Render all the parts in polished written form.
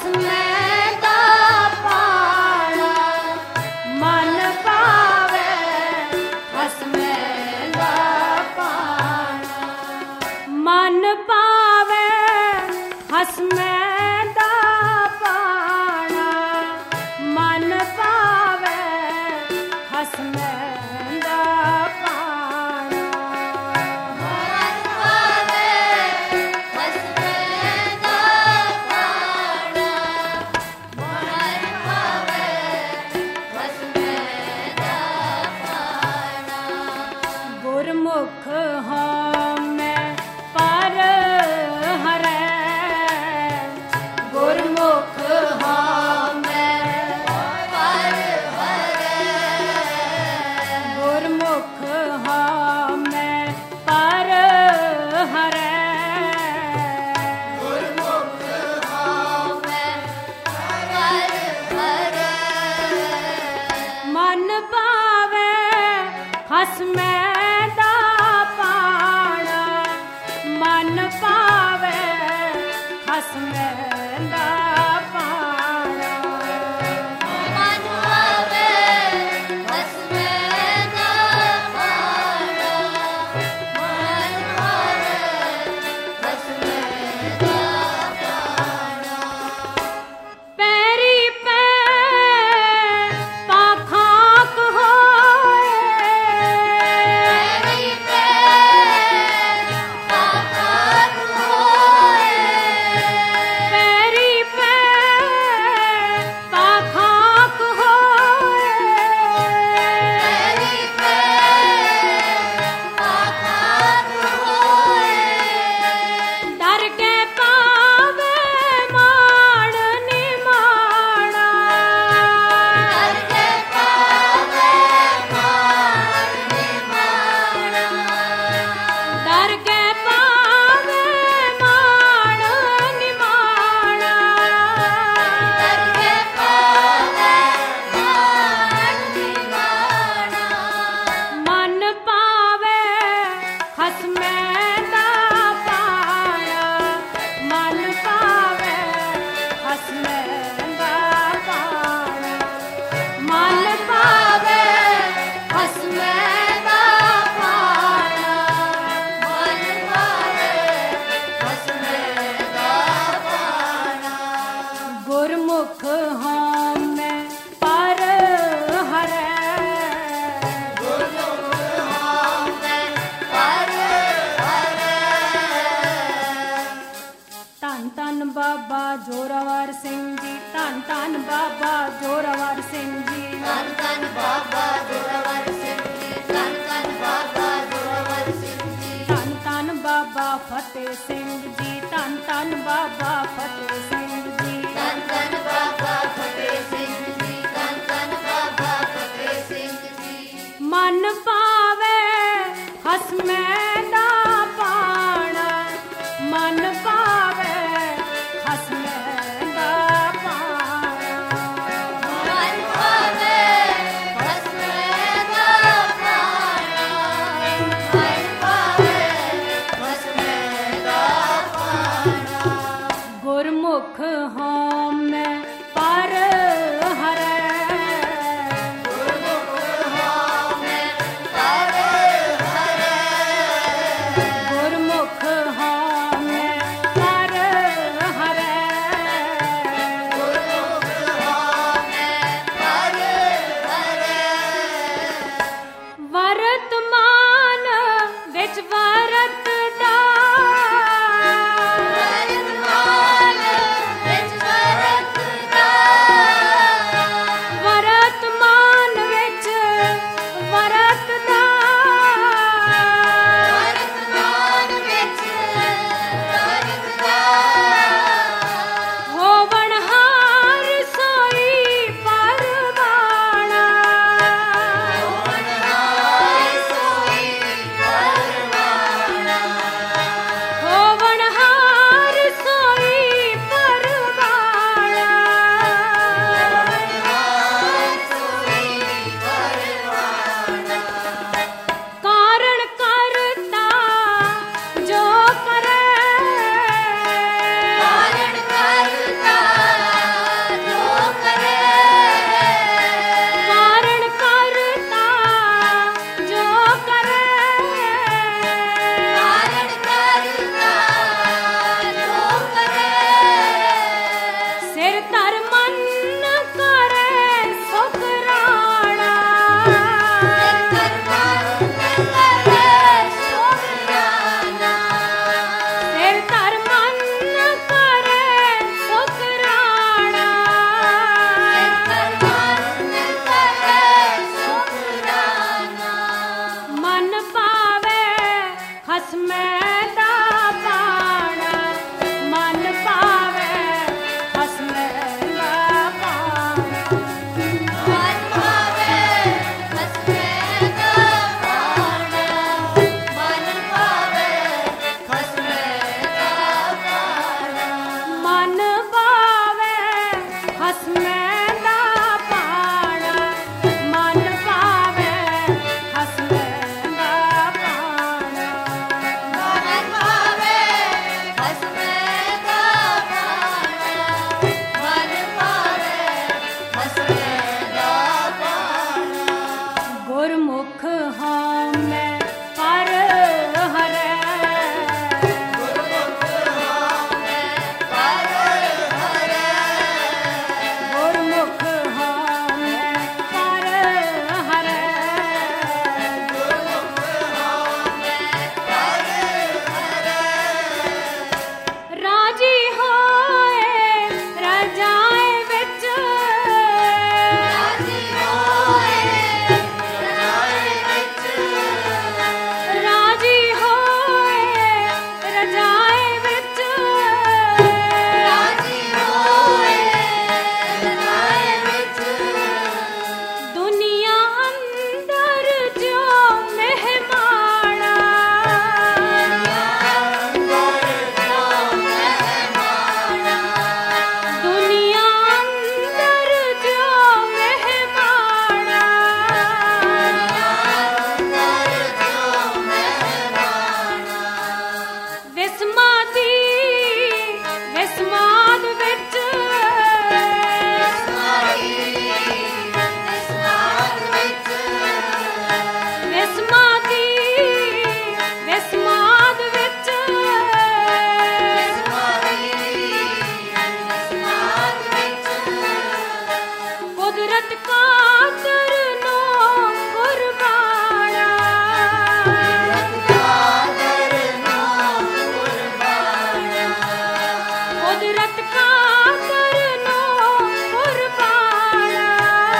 ਹਸਮੈ ਦਾ ਪਾਣਾ ਮਨ ਪਾਵੇ ਹਸਮੈ ਦਾ ਪਾਣਾ ਮਨ ਪਾਵੇ ਹਸਮੈ ਦਾ ਪਾਣਾ ਮਨ ਪਾਵੇ ਹਸਮੈ ਦਾ ਪਾਣਾ ਮਨ ਪਾਵੇ ਹਸਮੈ ਦਾ ਪਾਣਾ ਮਨ ਪਾਵੇ ਹਸਮੈ ਦਾ ਪਾਣਾ ਗੁਰਮੁਖ ਹਾਂ ਮੈਂ ਪਰ ਹਰੈ ਗੁਰਮੁਖ ਹਾਂ ਮੈਂ ਪਰ ਹਰੈ ਗੁਰਮੁਖ ਹਾਂ ਮੈਂ ਪਰ ਹਰੈ ਗੁਰਮੁਖ ਹਾਂ ਮੈਂ ਪਰ ਹਰੈ ਮਨ ਪਾਵੇ ਹਸਮੈ ਦਾ ਪਾਣਾ ਮਨ ਪਾਵੇ ਹਸਮੈ ਦਾ ਪਾਣਾ ਮਨ ਪਾਵੇ ਹਸਮੈ ਦਾ ਪਾਣਾ ਮਨ ਪਾਵੇ ਹਸਮੈ ਦਾ ਪਾਣਾ ਪੈਰੀ ਪੈ ਪਾਖਾਕ ਹੋਏ ਮੇਰੀ ਪੈਰ ਪਾਪਾਕ ਹੋਏ ਪੈਰੀ ਪੈ ਪਾਖਾਕ ਹੋਏ ਮੇਰੀ ਪੈਰ ਪਾਪਾਕ ਹੋਏ ਡਰ ਕੇ ਪਾਵੇ ਮਾਣ ਨਿਮਾਣਾ ਡਰ ਕੇ ਪਾਵੇ ਮਾਰ ਨਿਮਾਣਾ ਡਰ ਕੇ ਪਾਵੇ ਮਾਣ ਨਿਮਾਣਾ ਡਰ ਕੇ ਪਾਵੇ ਮਾਰ ਨਿਮਾਣਾ ਮਨ ਪਾਵੇ ਹਸਮੈ ਦਾ ਪਾਣਾ ਮਨ ਪਾਵੇ ਹਸਮੈ ਦਾ ਪਾਣਾ ਮਨ ਪਾਵੇ ਹਸਮੈ ਦਾ ਪਾਣਾ ਮਨ ਪਾਵੇ ਹਸਮੈ ਦਾ ਪਾਣਾ ਗੁਰਮੁਖ ਹਾਂ ਮੈਂ ਪਰ ਹਰੈ ਗੁਰਮੁਖ ਹਾਂ ਮੈਂ ਪਰ ਹਰੈ ਧੰਨ ਧੰਨ ਬਾਬਾ ਜੋਰਾਵਰ ਸਿੰਘ ਜੀ ਧੰਨ ਧੰਨ ਬਾਬਾ ਜੋਰਾਵਰ ਸਿੰਘ ਜੀ ਧੰਨ ਧੰਨ ਬਾਬਾ ਜੋਰਾਵਰ ਸਿੰਘ ਜੀ ਧੰਨ ਧੰਨ ਬਾਬਾ ਜੋਰਾਵਰ ਸਿੰਘ ਜੀ ਧੰਨ ਧੰਨ ਬਾਬਾ ਫਤਿਹ ਸਿੰਘ ਜੀ ਧੰਨ ਧੰਨ ਬਾਬਾ ਫਤਿਹ ਸਿੰਘ ਜੀ ਧੰਨ ਧੰਨ ਬਾਬਾ ਫਤਿਹ ਸਿੰਘ ਜੀ ਧੰਨ ਧੰਨ ਬਾਬਾ ਫਤਿਹ ਸਿੰਘ ਜੀ ਮਨ ਪਾਵੇ ਹਸਮੈ ਦਾ ਪਾਣਾ ਮਨ ਪਾਵੇ ਹਸਮੈ ਦਾ ਪਾਣਾ ਮਨ ਪਾਵੇ ਹਸਮੈ ਦਾ ਪਾਣਾ ਮਨ ਪਾਵੇ ਹਸਮੈ ਦਾ ਪਾਣਾ ਗੁਰਮੁਖ ਹਾਂ ਮੈਂ ਪਰ ਹਰੈ ਗੁਰਮੁਖ ਹਾਂ ਮੈਂ ਪਰ ਹਰੈ ਗੁਰਮੁਖ ਹਾਂ ਮੈਂ ਪਰ ਹਰੈ ਗੁਰਮੁਖ ਹਾਂ ਮੈਂ ਪਰ ਹਰੈ ਵਰਤਮਾਨ ਵਿੱਚ ਵਰਤਦਾ ਵਰਤਮਾਨ ਵਿੱਚ कुदरत का करनो कुर्बाना,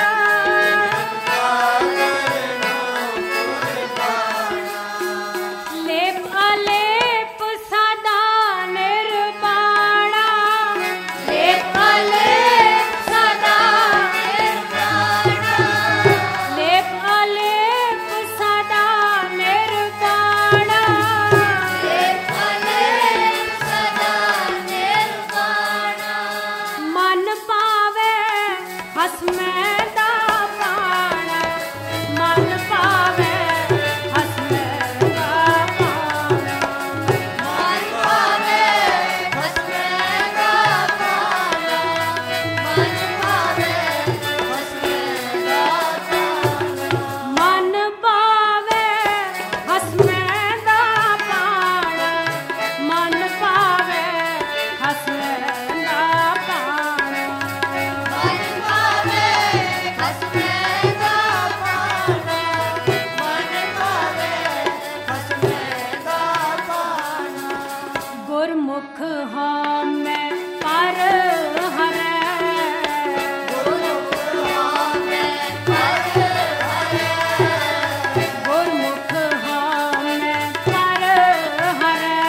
लेप अलेप सदा निर्वाणा, लेप अलेप सदा निर्वाणा, लेप अलेप सदा निर्वाणा, लेप अलेप सदा निर्वाणा। मन पावे हसमे दा पाना, मन पावे हसमे दा पाना, मन पावे हसमे दा पाना, मन पावे हसमे दा पाना, मन पावे हसमे दा पाना, मन पावे हसमे दा पाना, मन पावे हसमे दा पाना, मन पावे हसमे दा पाना। गुरमुख हम पर हरै, गुरमुख हमें पर हरै, गुरमुख हम पर हरै,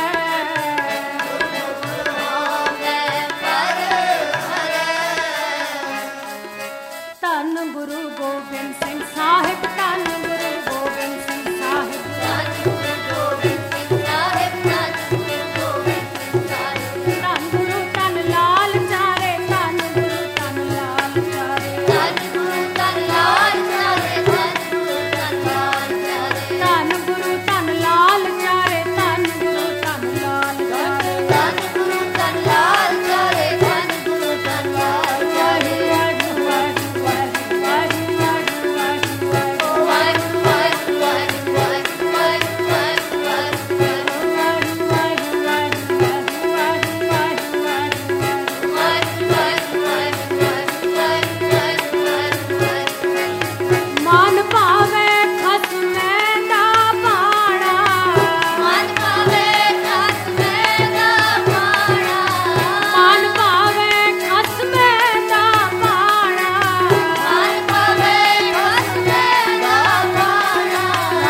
हमें पर हरै। धन गुरु गोबिंद सिंह साहिब, धन गुरु गोबिंद सिंह साहिब, धन गुरु गोबिंद सिंह साहिब, धन गुरु गोबिंद सिंह साहिब, धन गुरु धन लाल चारे, धन गुरु धन लाल चारे, धन गुरु धन लाल चारे, धन गुरु धन लाल चारे, धन गुरु धन लाल चारे, धन गुरु धन लाल चारे, धन गुरु धन लाल चारे, धन गुरु धन लाल चारे। मन पावे खसमे दा पाना, मन पावे खसमे दा पाना, मन पावे खसमे दा पाना, मन पावे खसमे दा पाना।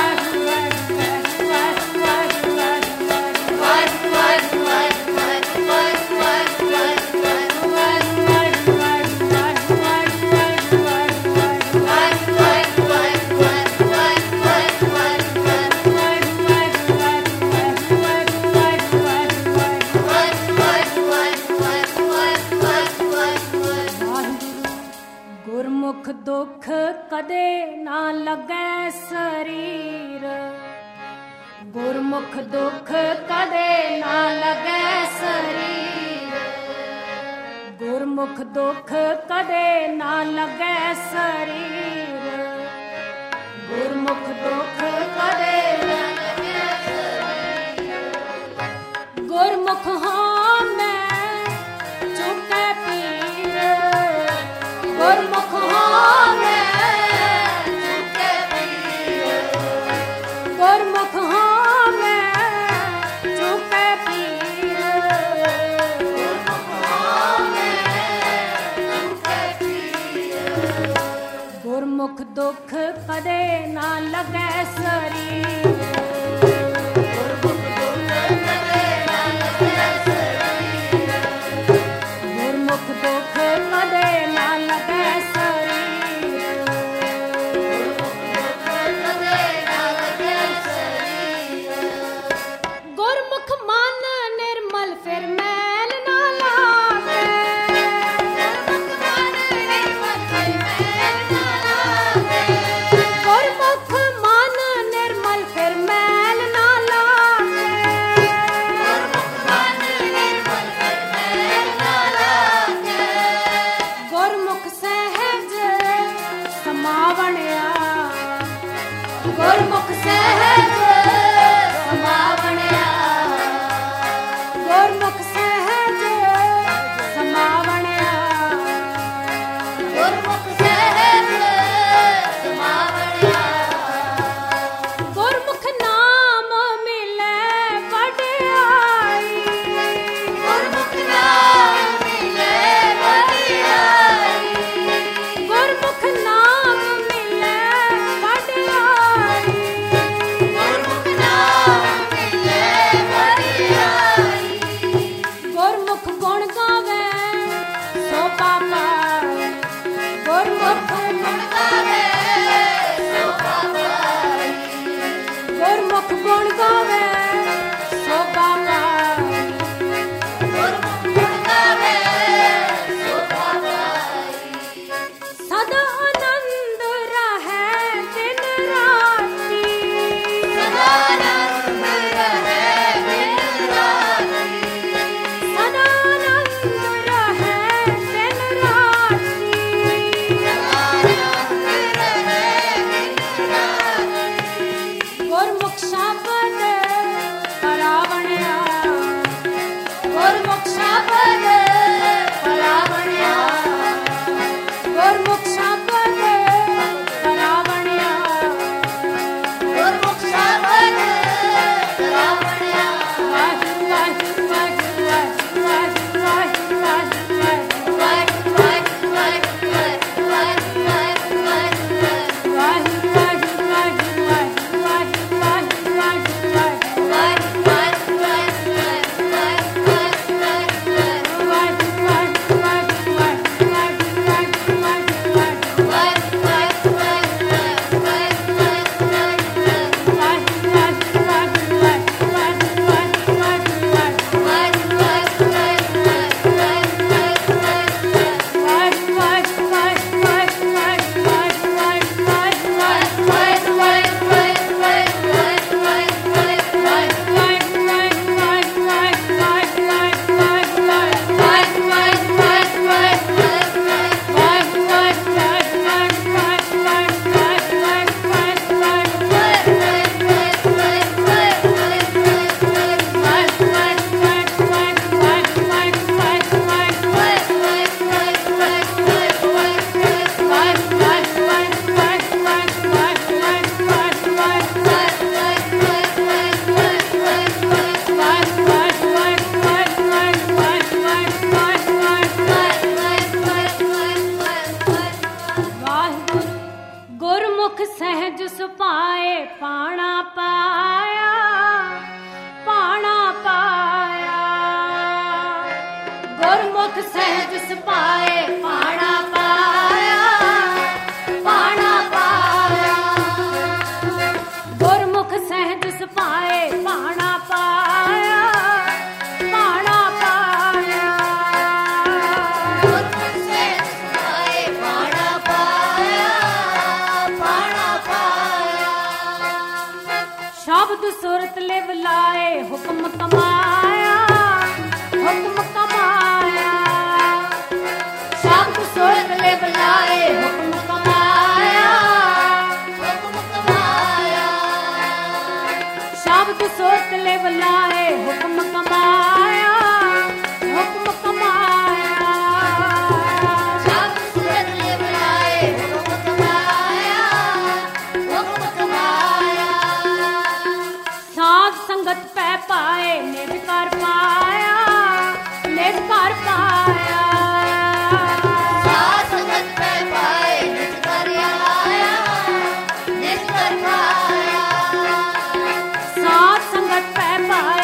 गुरमुख दुख कदे ना लगे शरीर, गुरमुख दुख कदे ना लगे शरीर, गुरमुख दुख कदे ना लगे शरीर, गुरमुख दुख कदे ना लगे शरीर। गुरमुख हम चुके पीर, गुरमुख हम झुके पीर, गुरमुख हम चुके पीर, गुरमुख दुख कदे ना लगे शरीर, ਗੁਰਮੁਖ ਸਹਿਜ ਸੁਭਾਏ ਪਾਣਾ ਪਾਇਆ, ਪਾਣਾ ਪਾਇਆ। ਗੁਰਮੁਖ ਸਹਿਜ ਸੁਭਾਏ ਪਾਣਾ ਪਾਇਆ, ਪਾਣਾ ਪਾਇਆ। ਗੁਰਮੁਖ ਸਹਿਜ ਸੁਭਾਏ ਪਾਣਾ ਪਾਇਆ, ਪਾਣਾ ਪਾਇਆ। ਸ਼ਬਦ ਸੁਰਤ ਲਿਵ ਲਾਏ ਹੁਕਮ ਕਮਾਇਆ, ਹੁਕਮ ਕਮਾਇਆ। ਸ਼ਬਦ ਸੁਰਤ ਲਿਵ ਲਾਏ ਹੁਕਮ ਕਮਾਇਆ, ਹੁਕਮ ਕਮਾਇਆ। ਸ਼ਬਦ ਸੁਰਤ ਲਿਵ ਲਾਏ ਹੁਕਮ ਕਮਾਇਆ, ਹੁਕਮ ਕਮਾਇਆ। ਸ਼ਬਦ ਸੁਰਤ ਲਿਵ ਲਾਏ ਹੁਕਮ ਕਮਾਇਆ, ਹੁਕਮ ਕਮਾਇਆ। ਸਾਧ ਸੰਗਤ ਪੈ ਪਾਏ ਨਿਜ ਕਰ ਪਾਇਆ, ਨਿਜ ਕਰ ਪਾਇਆ। ਸਾਧ ਸੰਗਤ ਪੈ ਪਾਏ ਨਿਜ ਕਰ ਆਇਆ, ਨਿਜ ਕਰ ਪਾਇਆ। ਸਾਧ ਸੰਗਤ ਪੈ ਪਾਏ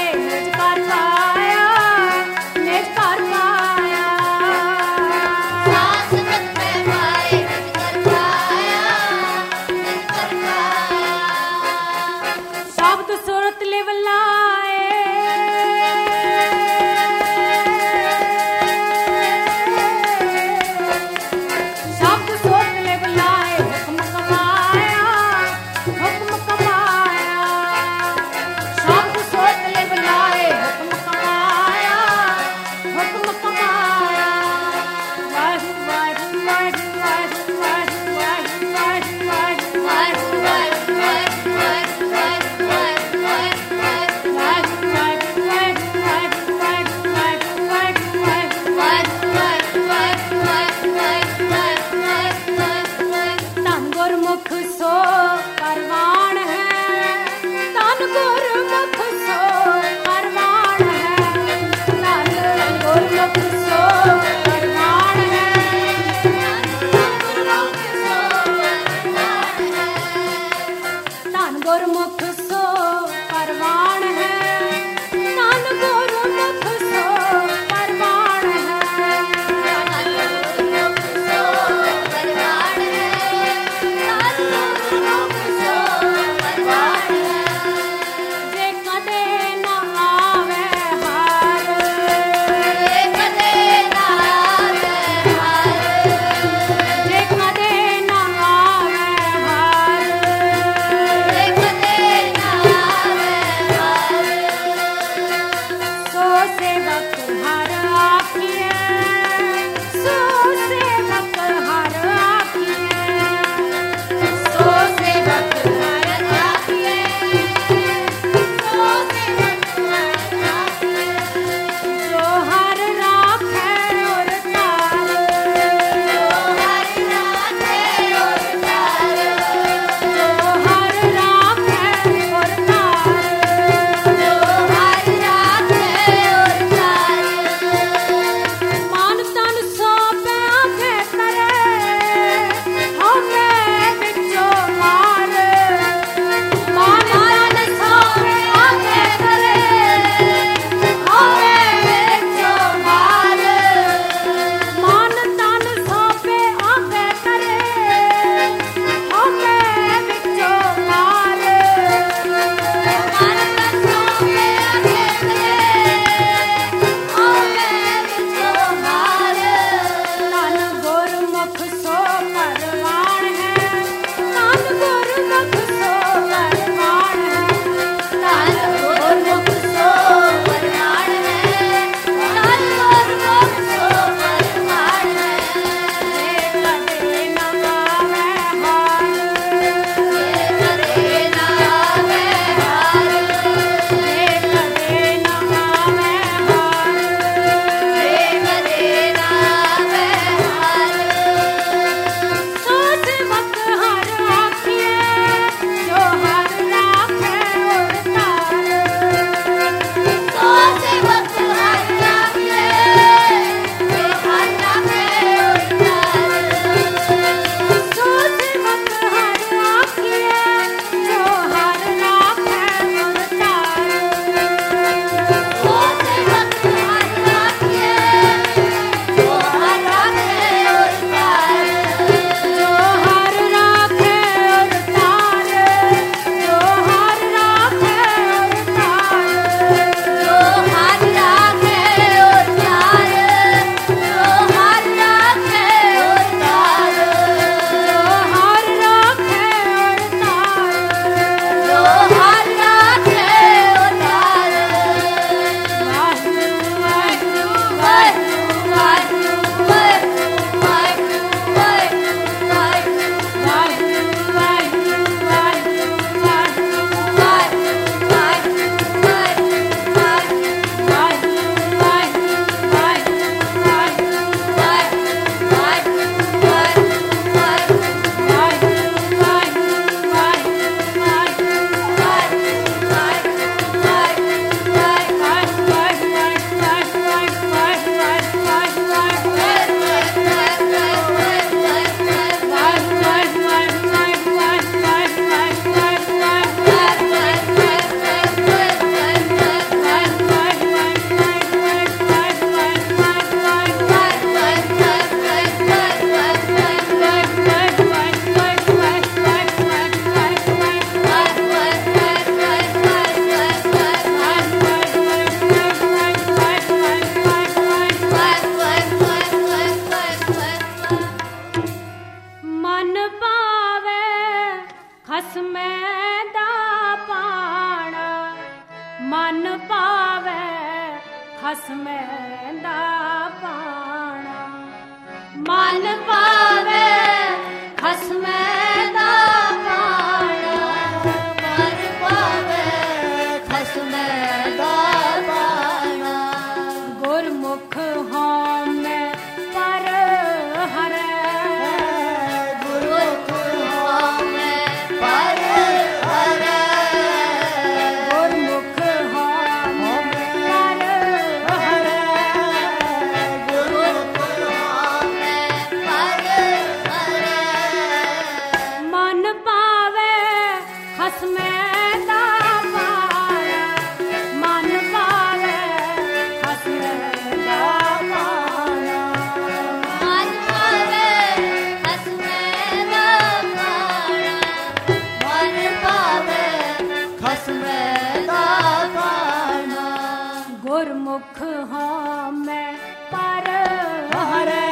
ਹੋਮੈ ਪਰ ਹਰੈ ਗੁਰਮੁਖ ਹੋਮੈ ਪਰ ਹਰੈ ਗੁਰਮੁਖ ਹੋਮੈ ਪਰ ਹਰੈ ਗੁਰਮੁਖ ਹੋਮੈ ਪਰ ਹਰੈ ਮਨ ਪਾਵੇ ਖਸਮੈ ਦਾ ਪਾਇਆ ਮਨ ਪਾਵੇ ਖਸਮੈ ਦਾ ਪਾਇਆ ਮਨ ਪਾਵੇ ਖਸਮੈ ਦਾ ਪਾਣਾ ਮਨ ਪਾਵੇ ਖਸਮੈ ਦਾ ਪਾਣਾ ਗੁਰਮੁਖ ਹੋਮੈ ਪਰ ਹਰੈ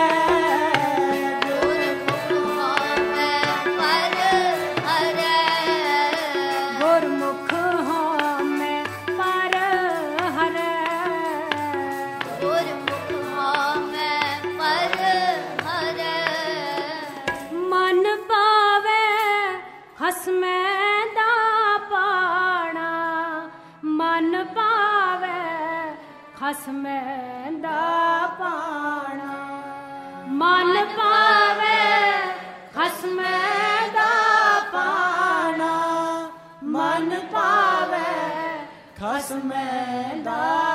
ਗੁਰਮੁਖ ਹੋਮੈ ਪਰ ਹਰੈ ਗੁਰਮੁਖ ਹੋਮੈ ਪਰ ਹਰੈ ਗੁਰਮੁਖ ਹੋਮੈ ਪਰ ਹਰੈ ਮਨ ਪਾਵੇ ਖਸਮੈ ਦਾ ਪਾਣਾ ਮਨ ਪਾਵੇ ਖਸਮੈ ਦਾ ਪਾਣਾ ਮਨ ਪਾਵੇ ਖਸਮੈ ਦਾ ਪਾਣਾ ਮਨ ਪਾਵੇ ਖਸਮੈ ਦਾ